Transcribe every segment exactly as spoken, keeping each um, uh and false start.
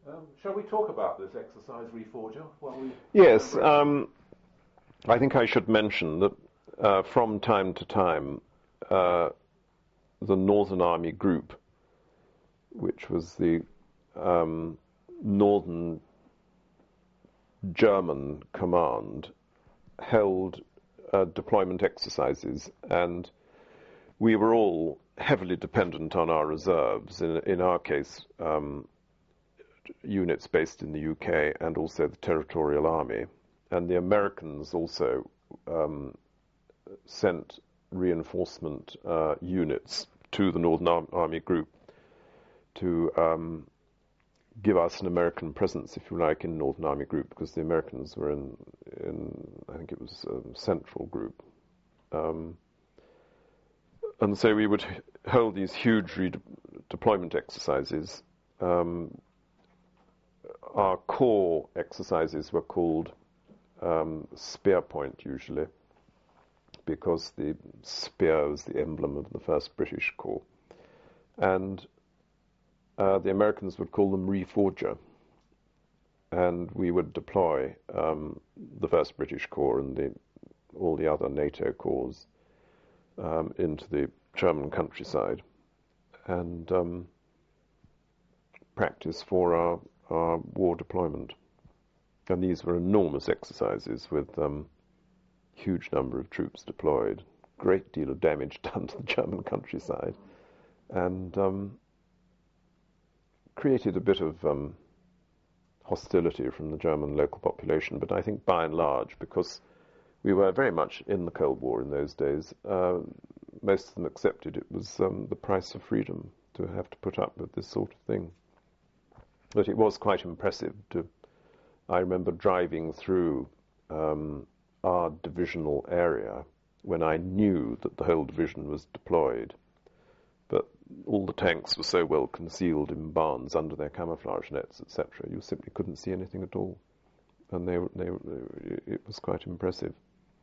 Um, shall we talk about this exercise, Reforger? While we yes, um, I think I should mention that uh, from time to time uh, the Northern Army Group, which was the um, Northern German command, held uh, deployment exercises, and we were all heavily dependent on our reserves, in, in our case um, units based in the U K and also the Territorial Army. And the Americans also um, sent reinforcement uh, units to the Northern Ar- Army Group to um, give us an American presence, if you like, in Northern Army Group, because the Americans were in, in I think it was um, Central Group. Um, and so we would hold these huge redeployment exercises. Um, our core exercises were called um, Spear Point, usually, because the spear was the emblem of the first British Corps. And uh, the Americans would call them Reforger. And we would deploy um, the first British Corps and the, all the other NATO corps um, into the German countryside and um, practice for our, our war deployment. And these were enormous exercises with um, huge number of troops deployed, great deal of damage done to the German countryside, and um, created a bit of um, hostility from the German local population. But I think by and large, because we were very much in the Cold War in those days, uh, most of them accepted it was um, the price of freedom to have to put up with this sort of thing. But it was quite impressive to, I remember driving through um, our divisional area when I knew that the whole division was deployed, but all the tanks were so well concealed in barns under their camouflage nets, et cetera. You simply couldn't see anything at all, and they, they, they, it was quite impressive.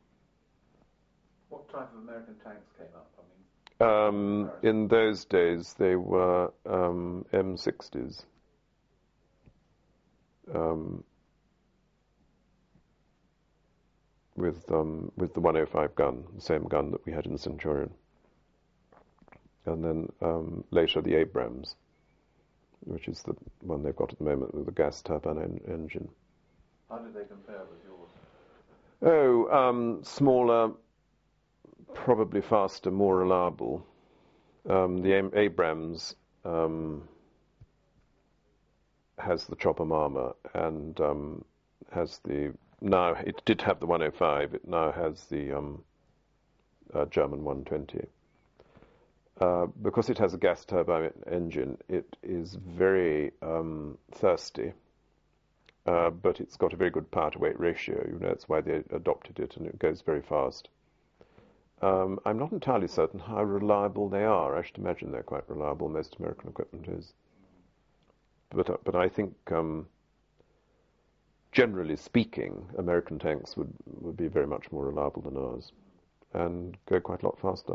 What type of American tanks came up? I mean, um, in those days, they were um, M sixties. Um, with um, with the one oh five gun, the same gun that we had in the Centurion. And then um, later the Abrams, which is the one they've got at the moment with the gas turbine en- engine. How did they compare with yours? Oh, um, smaller, probably faster, more reliable. Um, the A- Abrams um, has the chopper armor and um, has the now it did have the one oh five. It now has the um, uh, German one twenty. Uh, because it has a gas turbine engine, it is very um, thirsty, uh, but it's got a very good power-to-weight ratio. You know, that's why they adopted it, and it goes very fast. Um, I'm not entirely certain how reliable they are. I should imagine they're quite reliable. Most American equipment is. But uh, but I think, um, generally speaking, American tanks would, would be very much more reliable than ours, and go quite a lot faster.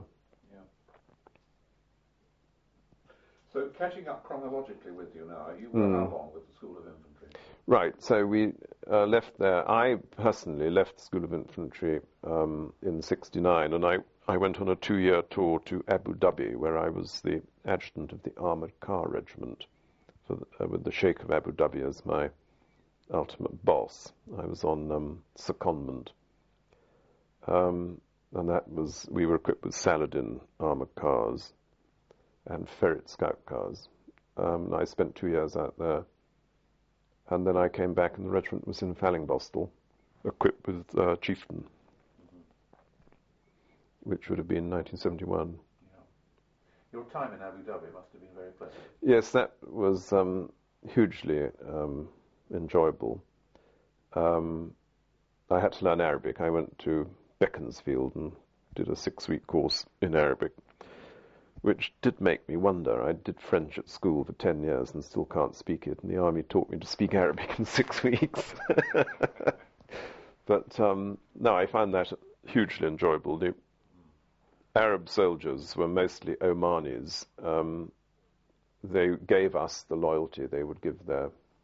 So catching up chronologically with you now, you were mm. how long with the School of Infantry? Right, so we uh, left there. I personally left the School of Infantry um, in sixty-nine, and I, I went on a two-year tour to Abu Dhabi, where I was the adjutant of the Armoured Car Regiment, for the, uh, with the Sheikh of Abu Dhabi as my ultimate boss. I was on um, secondment. Um, and that was, we were equipped with Saladin armoured cars and Ferret scout cars. Um, I spent two years out there. And then I came back and the regiment was in Fallingbostel, equipped with uh, Chieftain, mm-hmm. which would have been nineteen seventy-one. Yeah. Your time in Abu Dhabi must have been very pleasant. Yes, that was um, hugely um, enjoyable. Um, I had to learn Arabic. I went to Beaconsfield and did a six-week course in Arabic, which did make me wonder. I did French at school for ten years and still can't speak it, and the army taught me to speak Arabic in six weeks. But um, no, I found that hugely enjoyable. The Arab soldiers were mostly Omanis. Um, they gave us the loyalty they would give their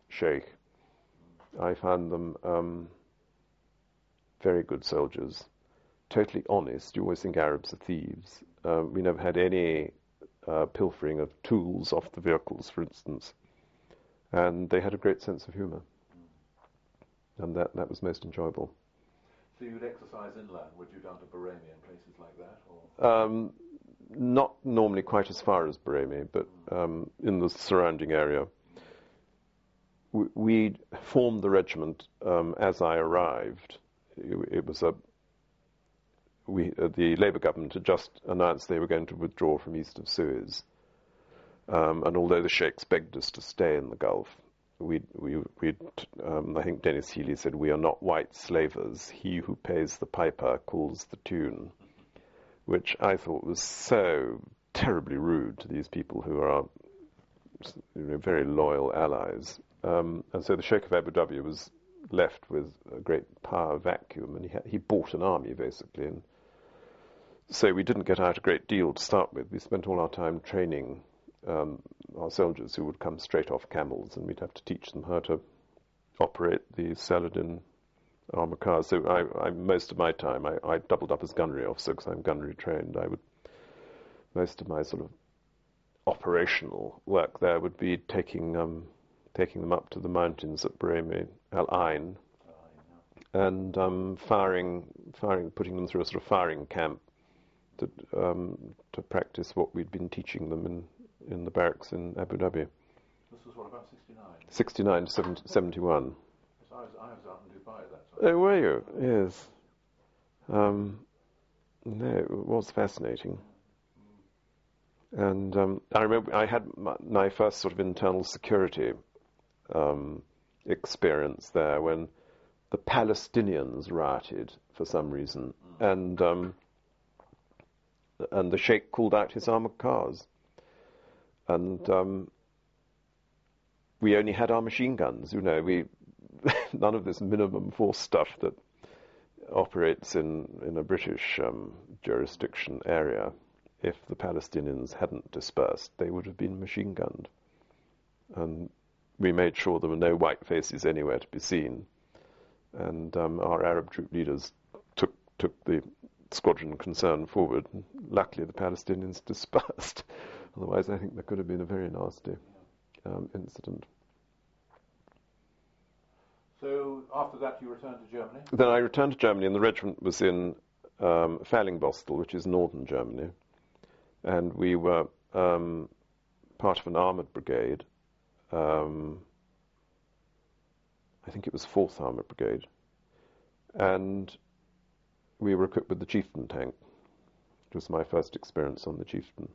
sheikh. I found them um, very good soldiers, totally honest. You always think Arabs are thieves. Uh, we never had any uh, pilfering of tools off the vehicles, for instance. And they had a great sense of humour. And that, that was most enjoyable. So you'd exercise inland, would you, down to Baremi and places like that? Or? Um, not normally quite as far as Baremi, but um, in the surrounding area. We, we formed the regiment um, as I arrived. It, it was a we uh, the Labour government had just announced they were going to withdraw from east of Suez, um, and although the sheikhs begged us to stay in the Gulf, we we we um, I think Dennis Healy said, "We are not white slavers. He who pays the piper calls the tune," which I thought was so terribly rude to these people who are, you know, very loyal allies. Um, and so the Sheikh of Abu Dhabi was left with a great power vacuum, and he had, he bought an army basically, and so we didn't get out a great deal to start with. We spent all our time training um, our soldiers who would come straight off camels, and we'd have to teach them how to operate the Saladin armour cars. So I, I, most of my time, I, I doubled up as gunnery officer because I'm gunnery trained. I would most of my sort of operational work there would be taking um, taking them up to the mountains at Baremi, Al Ain, and um, firing, firing, putting them through a sort of firing camp to um, to practice what we'd been teaching them in, in the barracks in Abu Dhabi. This was what, about sixty-nine? sixty-nine to seventy, seventy-one. Yes, I was, I was out in Dubai at that time. Oh, were you? Yes. Um, no, it was fascinating. And um, I remember I had my, my first sort of internal security um, experience there when the Palestinians rioted for some reason, mm. and um, and the Sheikh called out his armoured cars, and um, we only had our machine guns. You know, we none of this minimum force stuff that operates in in a British um, jurisdiction area. If the Palestinians hadn't dispersed, they would have been machine gunned. And we made sure there were no white faces anywhere to be seen. And um, our Arab troop leaders took took the squadron concern forward. And luckily, the Palestinians dispersed. Otherwise, I think there could have been a very nasty um, incident. So after that, you returned to Germany? Then I returned to Germany, and the regiment was in um, Fallingbostel, which is northern Germany. And we were um, part of an armoured brigade. Um, I think it was fourth Armoured Brigade. And we were equipped with the Chieftain tank. It was my first experience on the Chieftain,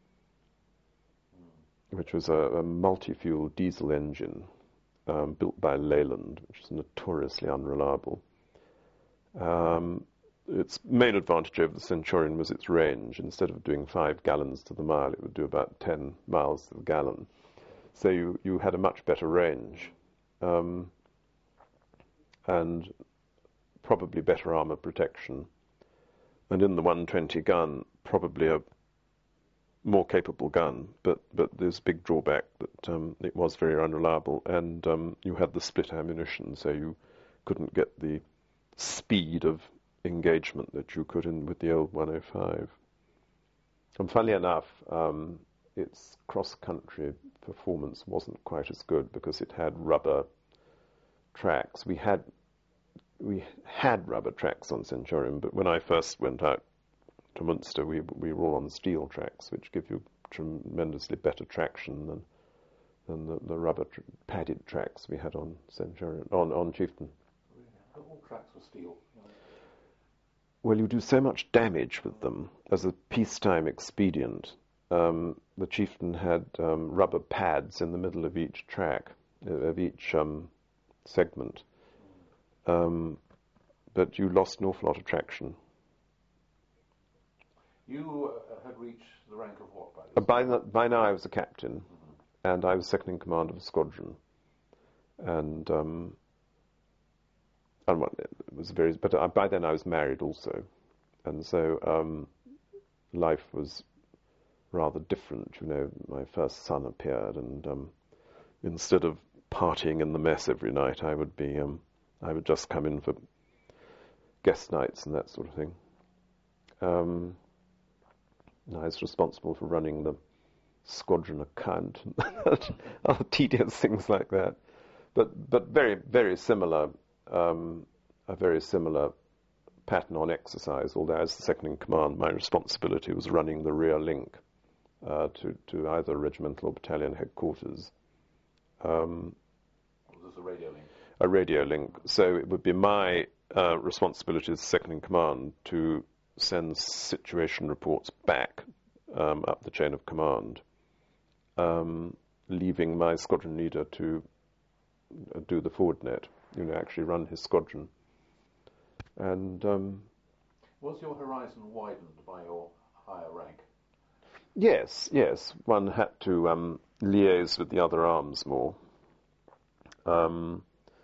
which was a, a multi-fuel diesel engine um, built by Leyland, which is notoriously unreliable. Um, Its main advantage over the Centurion was its range. Instead of doing five gallons to the mile, it would do about ten miles to the gallon. So you, you had a much better range, um, and probably better armour protection. And in the one twenty gun, probably a more capable gun, but, but there's a big drawback that um, it was very unreliable, and um, you had the split ammunition, so you couldn't get the speed of engagement that you could in with the old one oh five. And funnily enough, um, its cross-country performance wasn't quite as good because it had rubber tracks. We had we had rubber tracks on Centurion, but when I first went out to Munster, we we were all on steel tracks, which give you tremendously better traction than than the, the rubber tr- padded tracks we had on Centurion on on Chieftain. Really? All tracks were steel. Well, you do so much damage with them as a peacetime expedient. Um, the Chieftain had um, rubber pads in the middle of each track, of each um, segment, um, but you lost an awful lot of traction. You uh, had reached the rank of what by this uh, by, time? the, by now I was a captain, Mm-hmm. and I was second in command of a squadron, and um, And well, it was very, but uh, by then I was married also, and so um, life was rather different. You know, my first son appeared, and um, instead of partying in the mess every night. I would be, um, I would just come in for guest nights and that sort of thing. Um, and I was responsible for running the squadron account and other tedious things like that. But but very very similar, um, a very similar pattern on exercise. Although as the second in command, my responsibility was running the rear link uh, to to either regimental or battalion headquarters. Um, was this a radio link? A radio link. So it would be my uh, responsibility as second in command to send situation reports back um, up the chain of command, um, leaving my squadron leader to uh, do the forward net, you know, actually run his squadron. And um, was your horizon widened by your higher rank? Yes, yes. One had to um, liaise with the other arms more. Um,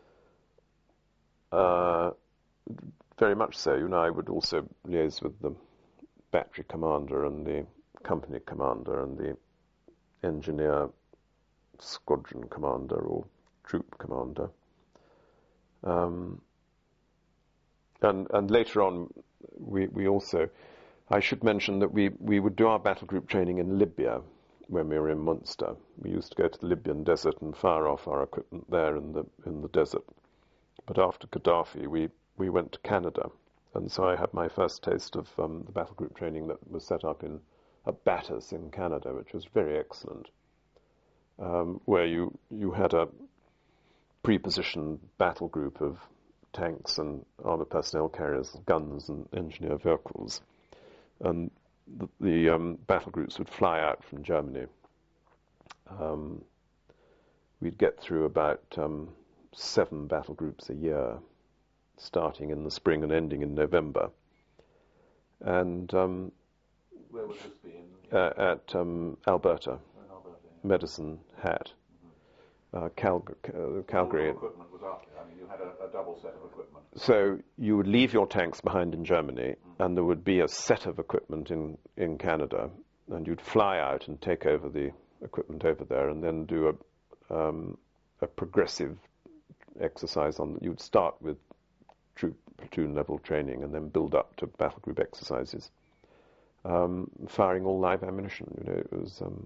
uh, very much so. You know, I would also liaise with the battery commander and the company commander and the engineer squadron commander or troop commander. Um, and and later on, we we also, I should mention that we, we would do our battle group training in Libya when we were in Munster. We used to go to the Libyan desert and fire off our equipment there in the in the desert. But after Gaddafi, we, we went to Canada, and so I had my first taste of um, the battle group training that was set up in at Battus in Canada, which was very excellent, um, where you you had a pre-positioned battle group of tanks and armoured personnel carriers, guns and engineer vehicles. And the, the um, battle groups would fly out from Germany. Um, we'd get through about um, seven battle groups a year, starting in the spring and ending in November. And um, where would this be? In, uh, at um, Alberta, in Alberta yeah. Medicine Hat, mm-hmm. uh, Cal- uh, Calgary. All equipment was after. I mean, you had a, a double set of equipment. So you would leave your tanks behind in Germany, mm. and there would be a set of equipment in, in Canada, and you'd fly out and take over the equipment over there, and then do a um, a progressive exercise on. You'd start with troop platoon level training, and then build up to battle group exercises, um, firing all live ammunition. You know, it was um,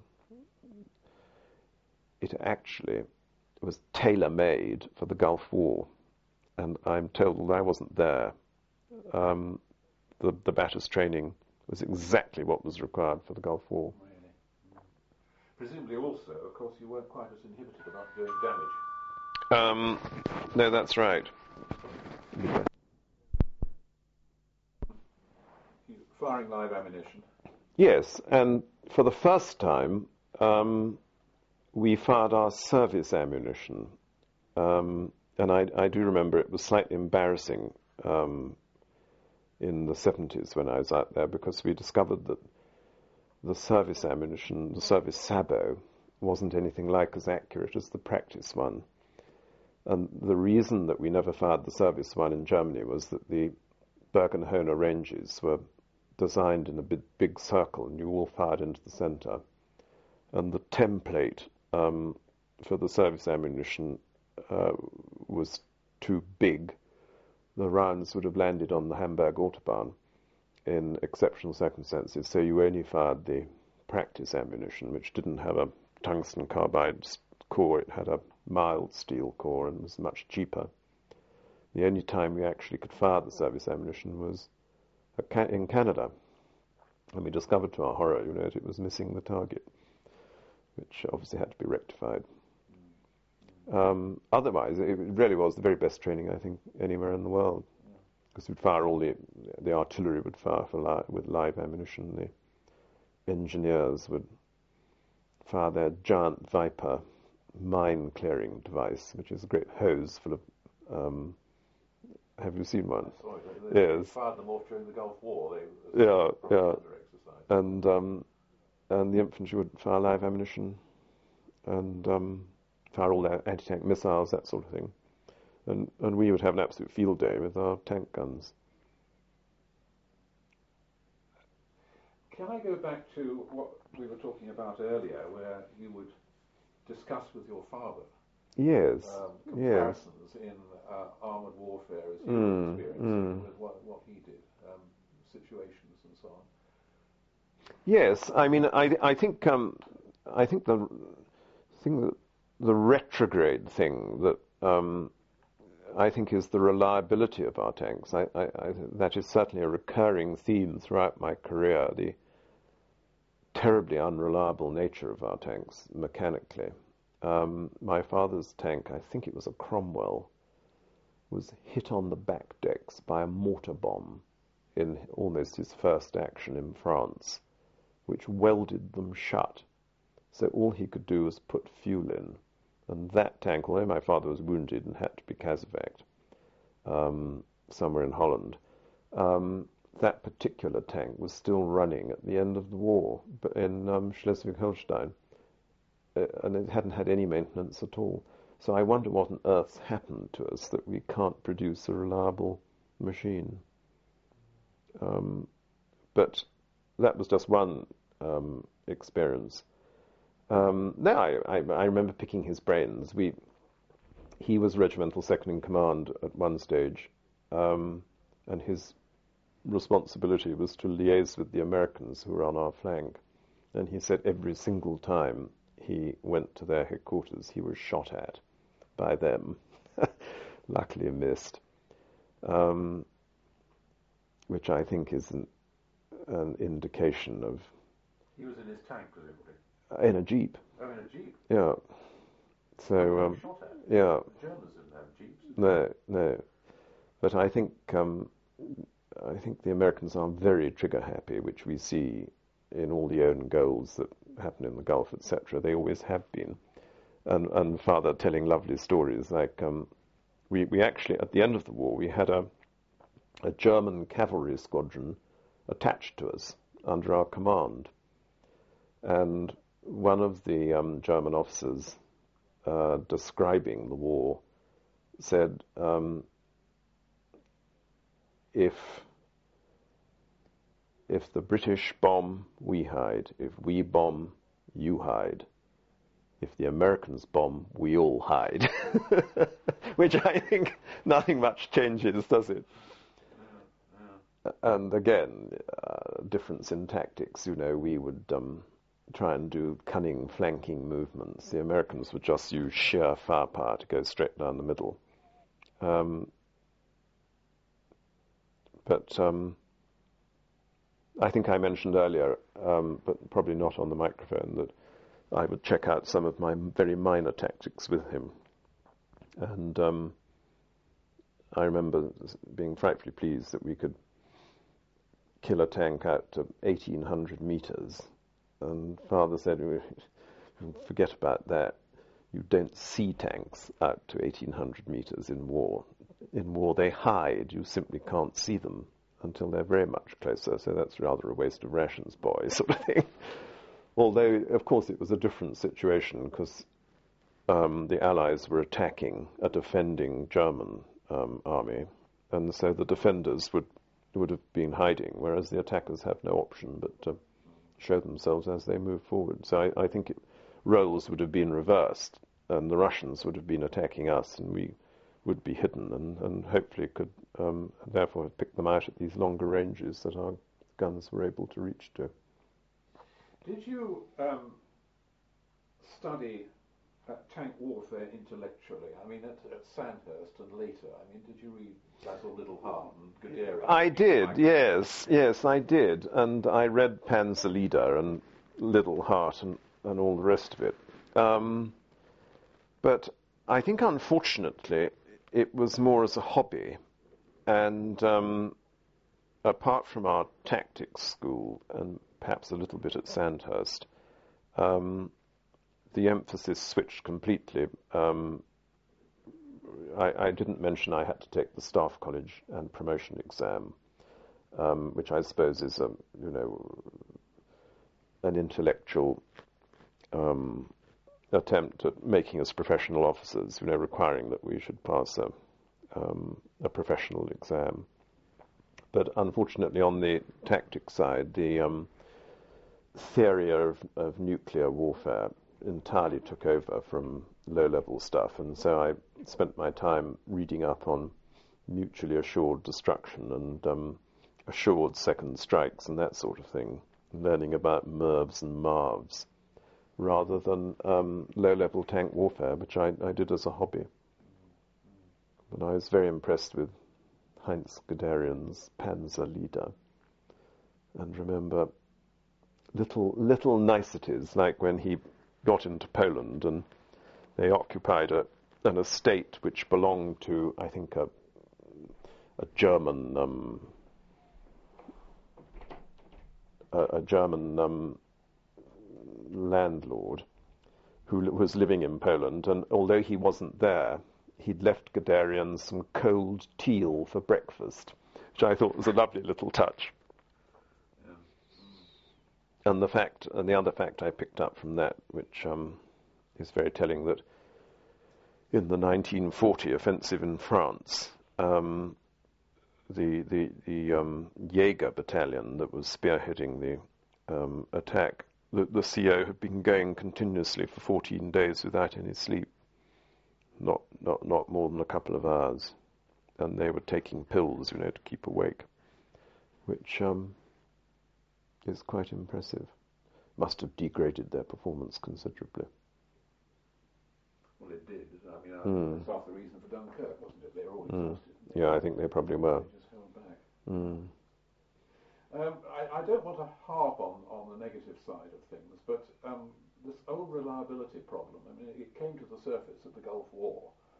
it actually was tailor made for the Gulf War. And I'm told that I wasn't there. Um, the, the Battus training was exactly what was required for the Gulf War. Really? Presumably also, of course, you weren't quite as inhibited about doing damage. Um, no, that's right. Firing live ammunition. Yes, and for the first time, um, we fired our service ammunition. Um, And I, I do remember it was slightly embarrassing um, in the seventies when I was out there, because we discovered that the service ammunition, the service sabot, wasn't anything like as accurate as the practice one. And the reason that we never fired the service one in Germany was that the Bergen-Hohner ranges were designed in a big, big circle, and you all fired into the center. And the template um, for the service ammunition Uh, was too big. The rounds would have landed on the Hamburg Autobahn in exceptional circumstances, so you only fired the practice ammunition, which didn't have a tungsten carbide core. It had a mild steel core and was much cheaper. The only time we actually could fire the service ammunition was in Canada, and we discovered to our horror, you know, it was missing the target, which obviously had to be rectified. Um, otherwise, it really was the very best training, I think, anywhere in the world, because we'd fire all the the artillery would fire for li- with live ammunition. The engineers would fire their giant Viper mine clearing device, which is a great hose full of. Um, have you seen one? I saw it. They, they yes. fired them off during the Gulf War. They, yeah, yeah. Exercise. And um, and the infantry would fire live ammunition, and. Um, fire all their anti-tank missiles, that sort of thing. And and we would have an absolute field day with our tank guns. Can I go back to what we were talking about earlier, where you would discuss with your father Yes, um, yes. comparisons in uh, armoured warfare as you Mm, were experiencing mm. with what, what he did, um, situations and so on. Yes, I mean, I, I think, um, I think the thing that the retrograde thing that um, I think is the reliability of our tanks. I, I, I, that is certainly a recurring theme throughout my career. The terribly unreliable nature of our tanks mechanically. Um, my father's tank, I think it was a Cromwell, was hit on the back decks by a mortar bomb in almost his first action in France, which welded them shut. So all he could do was put fuel in. And that tank, although my father was wounded and had to be casevaced um, somewhere in Holland, um, that particular tank was still running at the end of the war in um, Schleswig-Holstein, uh, and it hadn't had any maintenance at all. So I wonder what on earth happened to us that we can't produce a reliable machine. Um, but that was just one um, experience. Um, no, I, I, I remember picking his brains. We, he was regimental second in command at one stage, um, and his responsibility was to liaise with the Americans who were on our flank. And he said every single time he went to their headquarters, he was shot at by them. Luckily missed. Um, which I think is an, an indication of... He was in his tank, presumably? In a jeep. Oh, in a jeep? Yeah. So, um, shot at? yeah. The Germans didn't have jeeps. No, no. But I think um, I think the Americans are very trigger happy, which we see in all the own goals that happen in the Gulf, et cetera. They always have been. And, and Father telling lovely stories like um, we we actually at the end of the war we had a a German cavalry squadron attached to us under our command, and one of the um, German officers uh, describing the war said, um, if if the British bomb, we hide. If we bomb, you hide. If the Americans bomb, we all hide. Which I think nothing much changes, does it? And again, uh, difference in tactics. You know, we would um, try and do cunning flanking movements. The Americans would just use sheer firepower to go straight down the middle. Um, but um, I think I mentioned earlier, um, but probably not on the microphone, that I would check out some of my very minor tactics with him. And um, I remember being frightfully pleased that we could kill a tank out to eighteen hundred meters. And Father said, forget about that. You don't see tanks out to eighteen hundred meters in war. In war, they hide. You simply can't see them until they're very much closer. So that's rather a waste of rations, boy, sort of thing. Although, of course, it was a different situation because um, the Allies were attacking a defending German um, army. And so the defenders would would have been hiding, whereas the attackers have no option but to show themselves as they move forward. So I, I think it, roles would have been reversed, and the Russians would have been attacking us, and we would be hidden, and, and hopefully could um, therefore have picked them out at these longer ranges that our guns were able to reach to. Did you um, study uh, tank warfare intellectually? I mean, at, at Sandhurst and later, I mean, did you read Basil Liddell Hart and Guderian? I did, yes, yes, I did. And I read Panzer Leader and Liddell Hart and, and all the rest of it. Um, but I think, unfortunately, it was more as a hobby. And um, apart from our tactics school and perhaps a little bit at Sandhurst, um, the emphasis switched completely. Um, I, I didn't mention I had to take the Staff College and promotion exam, um, which I suppose is a, you know, an intellectual um, attempt at making us professional officers, you know, requiring that we should pass a, um, a professional exam. But unfortunately, on the tactics side, the um, theory of, of nuclear warfare entirely took over from low-level stuff, and so I spent my time reading up on mutually assured destruction and um, assured second strikes and that sort of thing, learning about M I R Vs and M A R Vs, rather than um, low-level tank warfare, which I, I did as a hobby. But I was very impressed with Heinz Guderian's Panzer Leader, and remember little little niceties, like when he got into Poland and they occupied a, an estate which belonged to, I think, a, a German um, a, a German um, landlord who was living in Poland, and although he wasn't there, he'd left Guderian some cold teal for breakfast, which I thought was a lovely little touch. Yeah. And the fact, and the other fact I picked up from that, which um, is very telling, that in the nineteen forty offensive in France, um, the the the um, Jaeger battalion that was spearheading the um, attack, the, the C O had been going continuously for fourteen days without any sleep. Not, not, not more than a couple of hours, and they were taking pills, you know, to keep awake, which um, is quite impressive. Must have degraded their performance considerably. Well, it did. I mean, mm. that's half the reason for Dunkirk, wasn't it? They were all exhausted. Mm. Yeah, I think they probably were. They just held back. Mm. Um, I, I don't want to harp on, on the negative side of things, but um, this old reliability problem, I mean, it came to the surface at the Gulf War.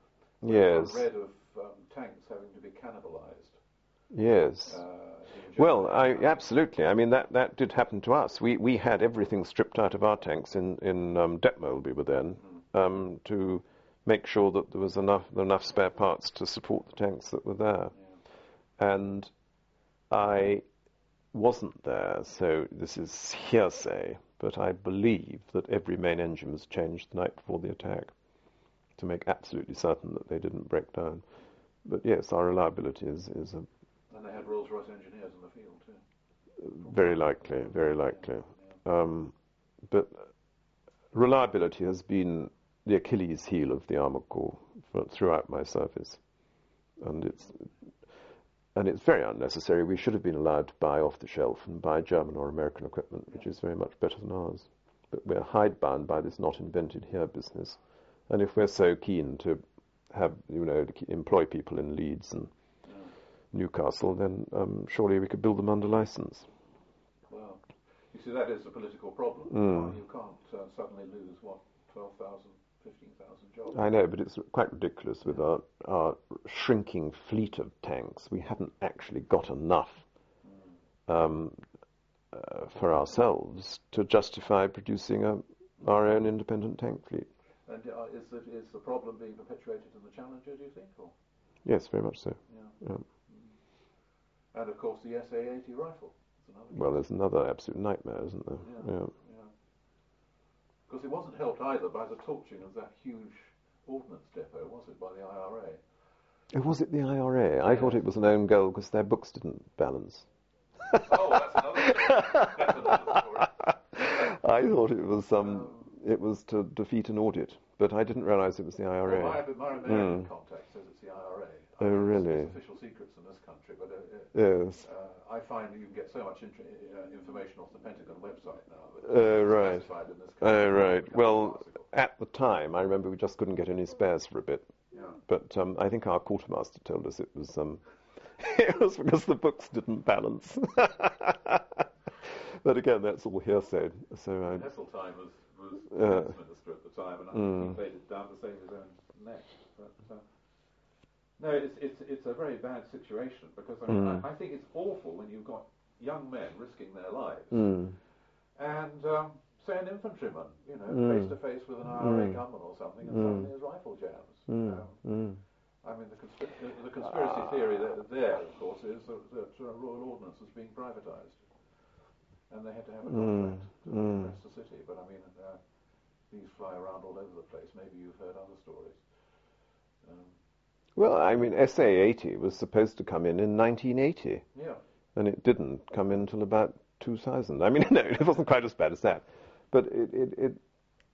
Yes. I read of um, tanks having to be cannibalized. Yes. Uh, well, I, absolutely. I mean, that, that did happen to us. We we had everything stripped out of our tanks in, in um, Detmold we were then, mm. um, to make sure that there was enough enough spare parts to support the tanks that were there. Yeah. And I wasn't there, so this is hearsay, but I believe that every main engine was changed the night before the attack to make absolutely certain that they didn't break down. But yes, our reliability is, is a... And they had Rolls-Royce engineers in the field too. Very likely, very likely. Yeah, yeah. Um, but reliability has been the Achilles heel of the Armored Corps for, throughout my service. And it's... And it's very unnecessary. We should have been allowed to buy off the shelf and buy German or American equipment, which is very much better than ours. But we're hidebound by this not invented here business. And if we're so keen to have, you know, to employ people in Leeds and yeah. Newcastle, then um, surely we could build them under license. Well, you see, that is a political problem. Mm. You can't uh, suddenly lose, what, twelve thousand, fifteen thousand jobs? I know, but it's quite ridiculous with our, our shrinking fleet of tanks. We haven't actually got enough mm. um, uh, for ourselves to justify producing a, our own independent tank fleet. And uh, is, the, is the problem being perpetuated in the Challenger, do you think? Or? Yes, very much so. Yeah. Yeah. Mm. And, of course, the S A eighty rifle. Well, there's another absolute nightmare, isn't there? Yeah. yeah. Because it wasn't helped either by the torching of that huge ordnance depot, was it, by the I R A? Oh, was it the I R A? Yeah. I thought it was an own goal because their books didn't balance. Oh, that's another story. That's another story. I thought it was um, um, it was to defeat an audit, but I didn't realise it was the I R A. Well, my, my American mm. contact says it's the I R A. Oh, I mean, really? It's official secrets in this country, but uh, yes. Uh, I find that you can get so much int- uh, information off the Pentagon website now. Oh, uh, right. In this oh, right. Well, at the time, I remember we just couldn't get any spares for a bit. Yeah. But um, I think our quartermaster told us it was um, it was because the books didn't balance. But again, that's all hearsay. So I, Heseltine was was uh, minister at the time, and I think mm. he played it down to save his own neck. But, uh, no, it's it's it's a very bad situation because I, mean, mm. I, I think it's awful when you've got young men risking their lives, mm. and um, say an infantryman, you know, mm. face to face with an I R A mm. gunman or something, and mm. suddenly his rifle jams. Mm. Um, mm. I mean, the, consp- the, the conspiracy uh, theory there, there, of course, is that, that uh, Royal Ordnance was being privatised, and they had to have a contract mm. to mm. press the city. But I mean, uh, these fly around all over the place. Maybe you've heard other stories. Um, Well, I mean, S A eighty was supposed to come in in nineteen eighty. Yeah. And it didn't come in until about two thousand. I mean, no, it wasn't quite as bad as that. But it, it, it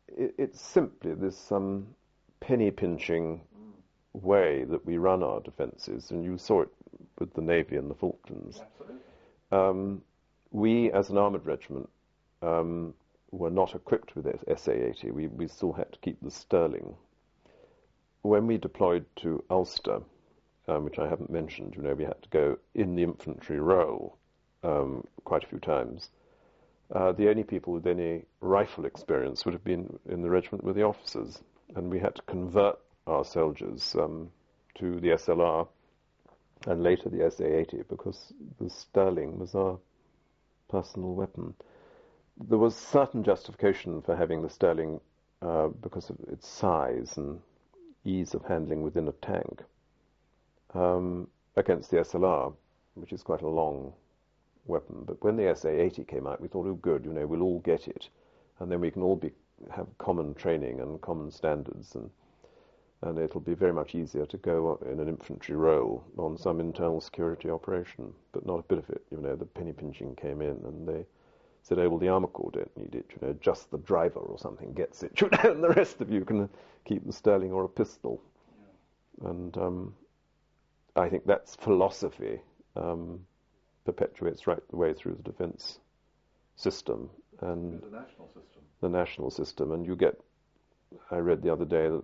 it, it's simply this um, penny-pinching way that we run our defences, and you saw it with the Navy and the Falklands. Absolutely. Um, we, as an armoured regiment, um, were not equipped with S A eighty. We, we still had to keep the Sterling. When we deployed to Ulster, um, which I haven't mentioned, you know, we had to go in the infantry role um, quite a few times. Uh, the only people with any rifle experience would have been in the regiment were the officers, and we had to convert our soldiers um, to the S L R and later the S A eighty because the Sterling was our personal weapon. There was certain justification for having the Sterling uh, because of its size and ease of handling within a tank um, against the S L R, which is quite a long weapon. But when the S A eighty came out, we thought, oh, good, you know, we'll all get it, and then we can all be have common training and common standards, and and it'll be very much easier to go in an infantry role on some internal security operation. But not a bit of it. You know, the penny pinching came in, and they said, oh, well, the Armour Corps don't need it. You know, just the driver or something gets it, you know, and the rest of you can keep the Sterling or a pistol. Yeah. And um, I think that's philosophy um, perpetuates right the way through the defence system and the national system. The national system, and you get. I read the other day that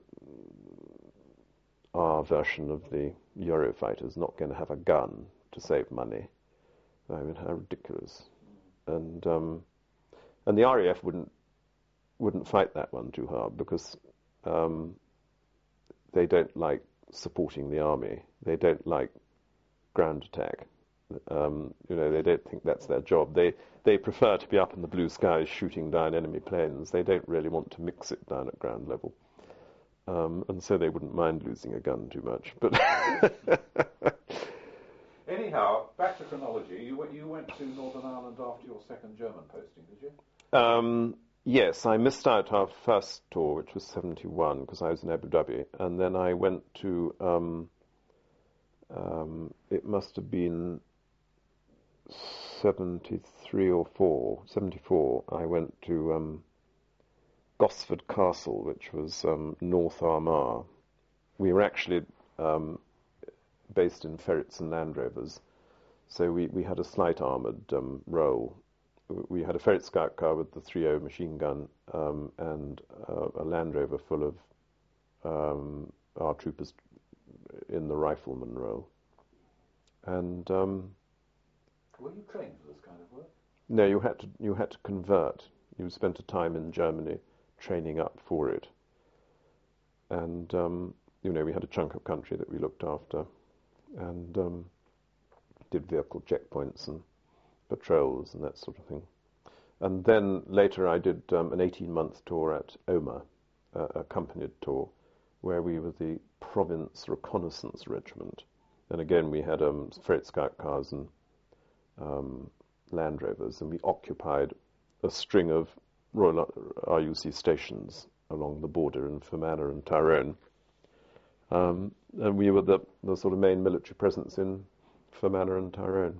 our version of the Eurofighter is not going to have a gun to save money. I mean, how ridiculous! Mm. And um, and the R A F wouldn't wouldn't fight that one too hard because um, they don't like supporting the army. They don't like ground attack. Um, you know, they don't think that's their job. They they prefer to be up in the blue skies shooting down enemy planes. They don't really want to mix it down at ground level. Um, and so they wouldn't mind losing a gun too much. But anyhow, back to chronology. You went, you went to Northern Ireland after your second German posting, did you? Um, yes, I missed out our first tour, which was seventy-one, because I was in Abu Dhabi. And then I went to, um, um, it must have been seventy-three or four, seventy-four, I went to um, Gosford Castle, which was um, North Armagh. We were actually um, based in Ferrets and Land Rovers, so we, we had a slight armoured um, role. We had a Ferret scout car with the three oh machine gun um, and uh, a Land Rover full of um, our troopers in the rifleman role. And um, were you trained for this kind of work? No, you had to you had to convert. You spent a time in Germany training up for it. And, um, you know, we had a chunk of country that we looked after and um, did vehicle checkpoints and patrols and that sort of thing. And then later I did um, an eighteen-month tour at Omagh, uh, accompanied tour, where we were the Province Reconnaissance Regiment. And again, we had um, Ferret Scout cars and um, Land Rovers, and we occupied a string of Royal R U C stations along the border in Fermanagh and Tyrone. Um, and we were the, the sort of main military presence in Fermanagh and Tyrone.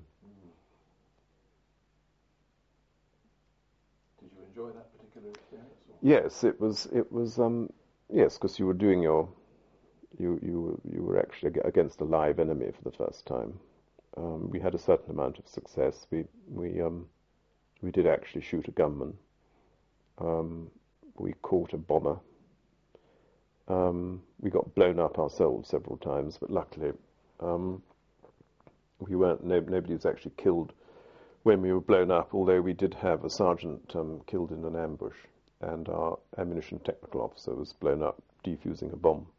Did you enjoy that particular experience? Or? Yes, it was. It was. Um, yes, because you were doing your, you you you were actually against a live enemy for the first time. Um, we had a certain amount of success. We we um, we did actually shoot a gunman. Um, we caught a bomber. Um, we got blown up ourselves several times, but luckily um, we weren't. No, nobody was actually killed when we were blown up. Although we did have a sergeant um, killed in an ambush, and our ammunition technical officer was blown up defusing a bomb.